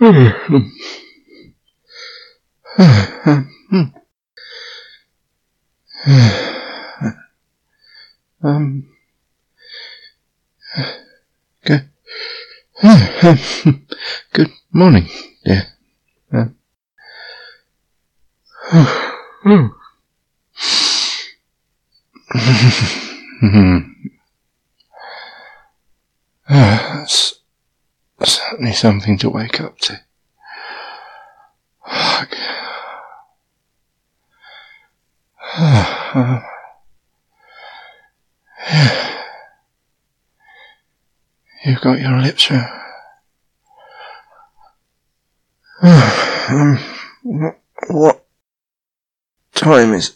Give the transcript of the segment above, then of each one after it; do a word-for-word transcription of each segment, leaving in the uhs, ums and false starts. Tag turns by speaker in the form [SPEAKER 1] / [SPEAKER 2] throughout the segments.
[SPEAKER 1] um, good, good morning, dear. Uh, that's certainly something to wake up to. Fuck. Uh, You've got your lips round. um, what, what time is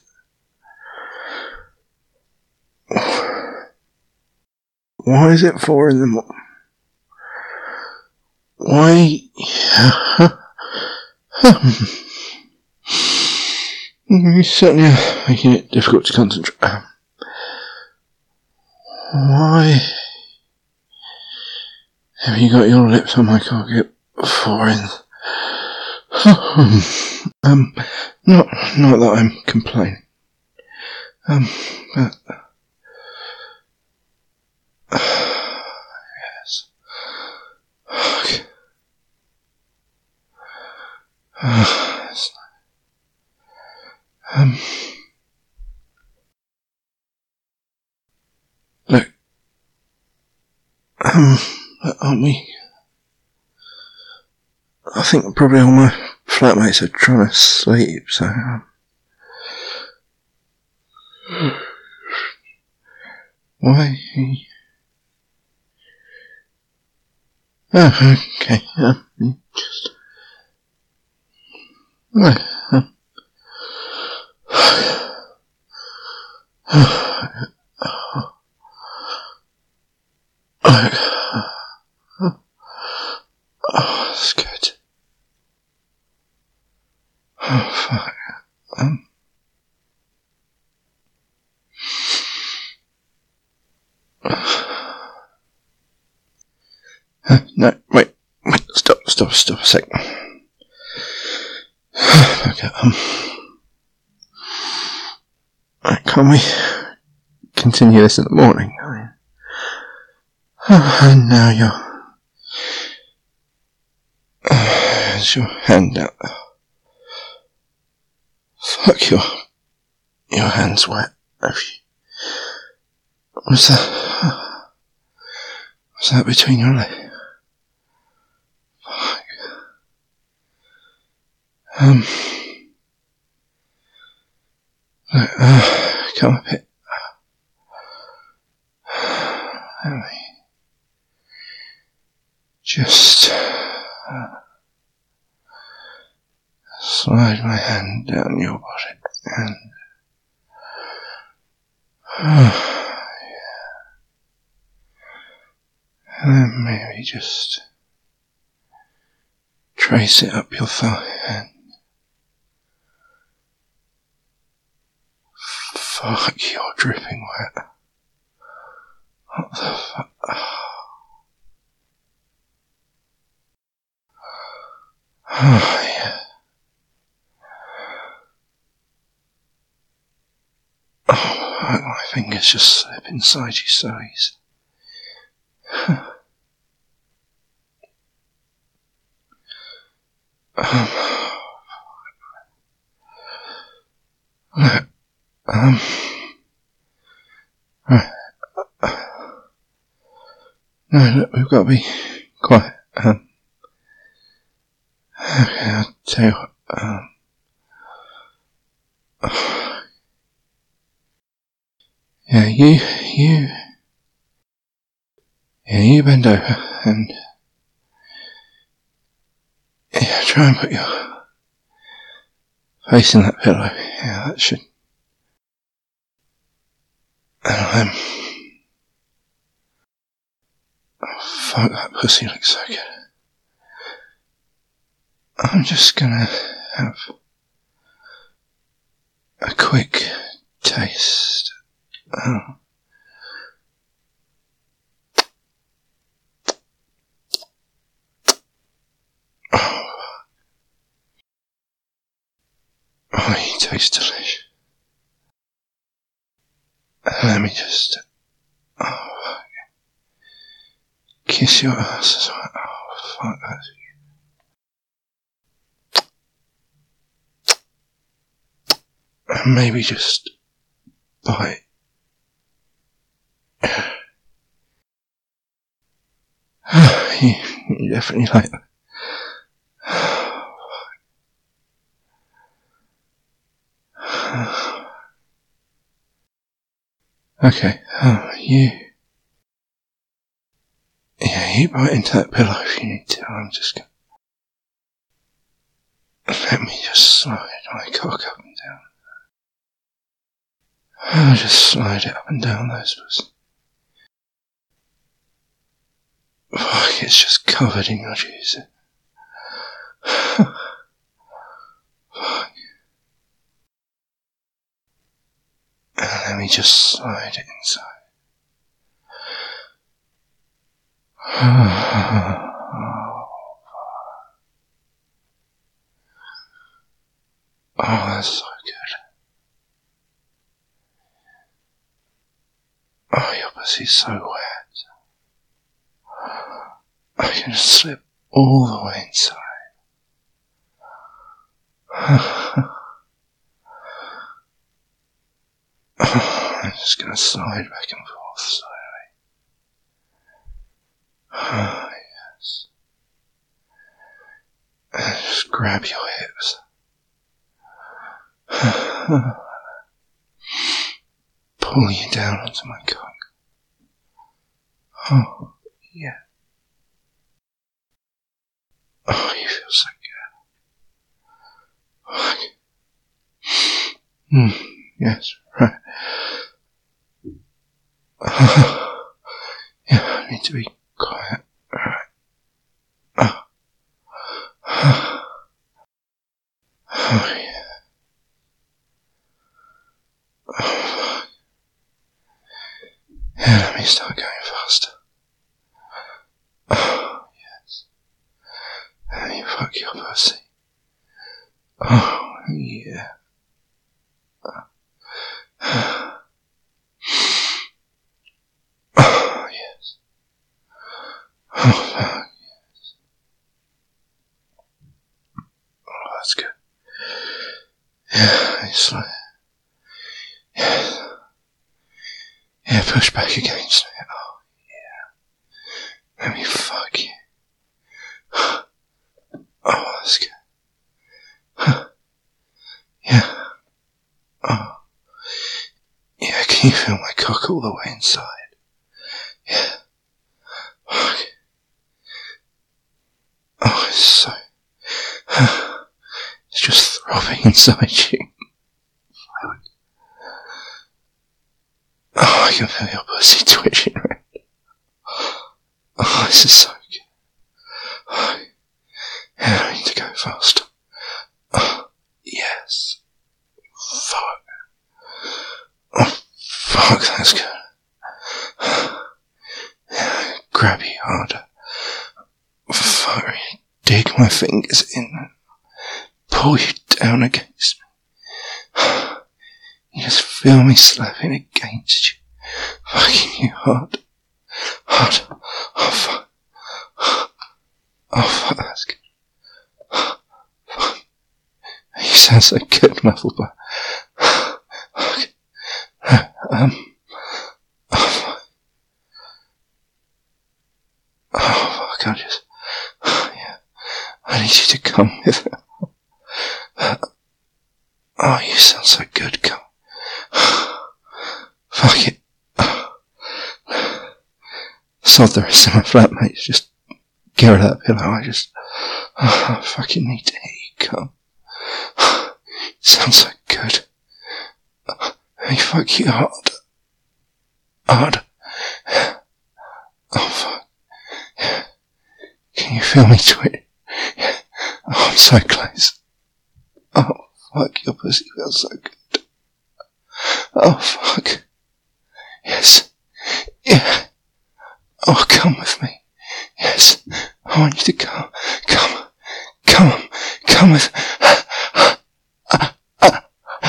[SPEAKER 1] it? Why is it four in the morning? Why? You certainly are making it difficult to concentrate. Why have you got your lips on my cock at four in? um, not, not that I'm complaining. Um, but uh, yes. Okay. Uh, um, look, um, aren't we? I think probably all my flatmates are trying to sleep, so. Um, why? Oh, okay. Um, just. Right. Um, Oh, that's good. Oh, fuck. Um. Uh, no, wait, wait, stop, stop, stop a sec. Okay, um. Right, can't we continue this in the morning? Oh, and now you're. Uh, there's your hand out there. Fuck, your. Your hand's wet. Have you. Was that. Was that between your legs? Fuck. Um. Look, uh, come up here. Let me. Just. Uh, slide my hand down your body and. Uh, and then maybe just trace it up your thigh and fuck, you're dripping wet. What the fuck? Oh, yeah. Oh, my fingers just slip inside you so easy. um, look, um, right. No, look, we've got to be quiet. Um, okay, I'll tell you what, um, oh, yeah, you, you, yeah, you bend over and, yeah, try and put your face in that pillow. Yeah, that should, and I'm, oh, fuck, that pussy looks so good. I'm just gonna have a quick taste. Oh. Oh. tastes delicious. Let me just... Oh, fuck. Kiss your ass as well. Oh, fuck, that's you. And maybe just... bite. you, you definitely like that. Okay, oh, you... Yeah, you bite into that pillow if you need to. I'm just gonna... Let me just slide my cock up and down. I'll just slide it up and down those pussies. Fuck, it's just covered in your juice. Fuck. And let me just slide it inside. Oh, that's so good. Oh, your pussy's so wet. I can just slip all the way inside. I'm just gonna slide back and forth slowly. Oh, yes. And just grab your hips. Pull you down onto my cock. Oh, yeah. Oh, you feel so good. Hmm, yes, right. Oh, yeah, I need to be quiet. Alright. Oh. Oh, yeah. Oh, yeah, let me start going faster. Oh, yes. Let me fuck your pussy. Oh, yeah. Oh, yes. Oh, fuck, yes. Oh, that's good. Yeah, it's like... Yes. Yeah, push back against me. Oh, yeah. Let me fuck you. Oh, that's good. Yeah. Oh. Yeah, can you feel my cock all the way inside? Yeah. Fuck. Oh, it's so... It's just throbbing inside you. Fuck. Oh, I can feel your pussy twitching right. Oh, this is so good. Oh, yeah, I need to go faster. Oh, yes. Fuck. Oh, fuck, that's good. Yeah, grab you harder. Fuck, really dig my fingers in. Pull you down against me. You just feel me slapping against you. Fucking you hard. Hard. Oh, fuck. Oh, fuck, that's good. Fuck. You sound so good, muffled by... Fuck. Um... Oh, fuck. Oh, fuck, I just... Yeah. I need you to come with... Oh, you sound so good, come. Fuck it. Sod the rest of my flatmates, just get rid of that pillow, I just... Oh, I fucking need to hear you come. It sounds so good. Let me fuck you hard. Hard. Oh, fuck. Can you feel me twitch? Oh, I'm so close. Oh, fuck, your pussy feels so good. Oh, fuck. Yes. Yeah. Oh, come with me. Yes. I want you to come. Come. Come. Come with...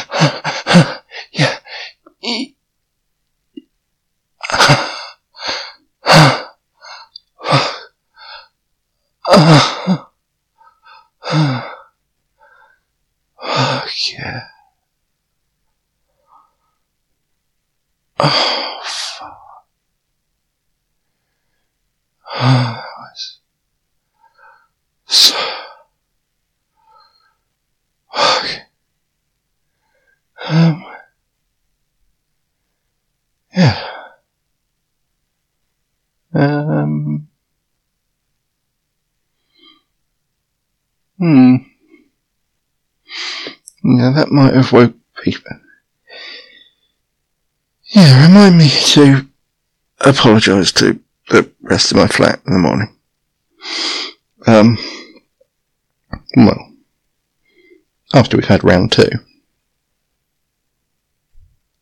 [SPEAKER 1] Um, yeah. Um, hmm. Yeah, that might have woke people. Yeah, remind me to apologise to the rest of my flat in the morning. Um, well, after we've had round two.